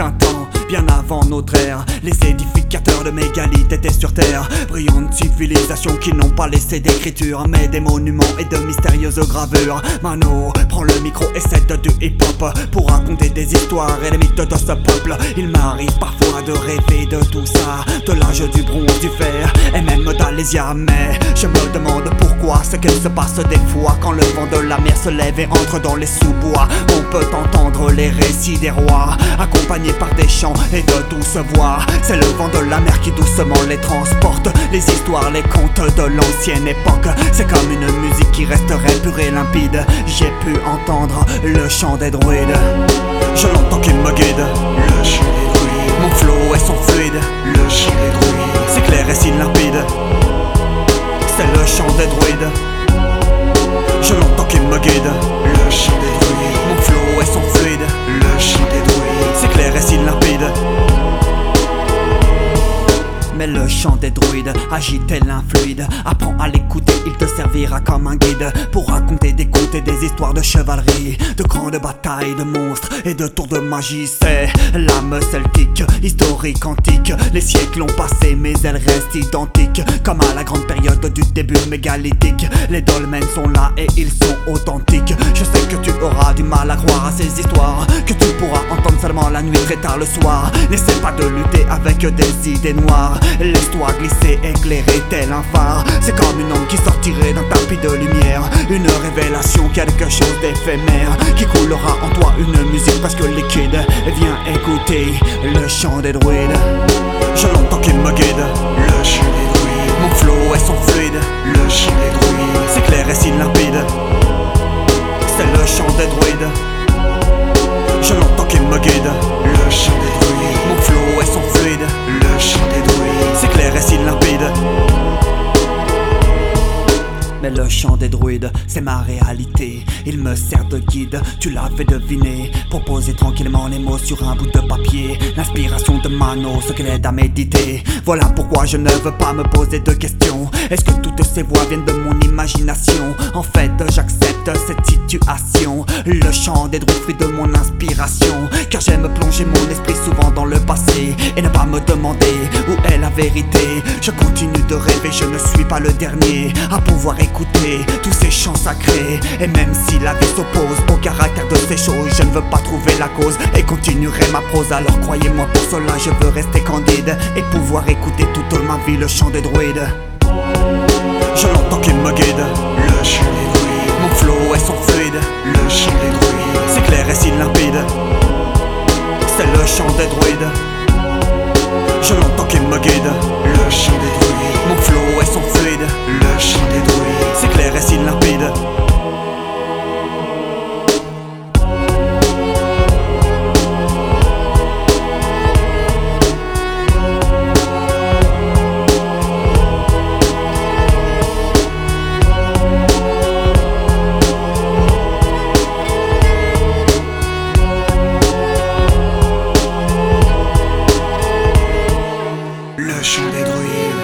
un temps, bien avant notre ère, les édificateurs de mégalithes étaient sur terre. Brillantes civilisations qui n'ont pas laissé d'écriture, mais des monuments et de mystérieuses gravures. Mano prend le micro et cède du hip-hop pour raconter des histoires et les mythes de ce peuple. Il m'arrive parfois de rêver de tout ça, de l'âge du bronze, du fer et même d'Alésia. Mais je me demande pourquoi ce qu'il se passe des fois quand le vent de la mer se lève et entre dans les sous-bois. On peut entendre les récits des rois, accompagnés par des chants et de douces voix. C'est le vent de la mer qui doucement les transporte, les histoires, les contes de l'ancienne époque. C'est comme une musique qui resterait pure et limpide. J'ai pu entendre le chant des druides, je l'entends qui me guide. Le chant des druides, mon flow est son fluide. le chant des druides, C'est clair et si limpide, c'est le chant des druides. Je l'entends qui me guide. le chant des druides, Mon flow est son fluide. le chant des druides. C'est clair et si limpide. Mais le chant des druides agit tel un fluide. Apprends à l'écouter, il te servira comme un guide pour raconter des contes et des histoires de chevalerie, de grandes batailles, de monstres et de tours de magie. C'est l'âme celtique, historique, antique. Les siècles ont passé mais elle reste identique, comme à la grande période du début mégalithique. Les dolmens sont là et ils sont authentiques. Je sais que tu auras du mal à croire à ces histoires, que tu pourras entendre seulement la nuit très tard le soir. N'essaie pas de lutter avec des idées noires. Laisse-toi glisser, éclairer tel un phare. C'est comme une onde qui sortirait d'un tapis de lumière, une révélation, quelque chose d'éphémère qui coulera en toi une musique presque liquide. Viens écouter le chant des druides, je l'entends qui me guide. Le chant des druides, Mon flow est son fluide, le chant des druides, c'est clair et si limpide. C'est le chant des druides, je l'entends qui me guide. le chant des druides, Mon flow est son fluide, le chant des druides. c'est clair et si limpide. Mais le chant des druides, c'est ma réalité. Il me sert de guide, tu l'avais deviné, pour poser tranquillement les mots sur un bout de papier. L'inspiration de Mano, ce qu'elle aide à méditer. Voilà pourquoi je ne veux pas me poser de questions. Est-ce que toutes ces voix viennent de mon imagination? En fait, j'accepte cette situation. Le chant des druides fruit de mon inspiration, car j'aime plonger mon esprit souvent dans le passé et ne pas me demander où est la vérité. Je continue de rêver, je ne suis pas le dernier à pouvoir écouter tous ces chants sacrés. Et même si la vie s'oppose au caractère de ces choses, je ne veux pas trouver la cause et continuerai ma prose. Alors croyez-moi, pour cela je veux rester candide et pouvoir écouter toute ma vie le chant des druides. Je l'entends qui me guide. Le chant des druides, Mon flow est son fluide, le chant des druides, c'est clair et si limpide. C'est le chant des druides, je l'entends qui me guide. le chant des druides, Mon flow est son fluide, le chant des druides. c'est clair et si limpide. Le chant des druides.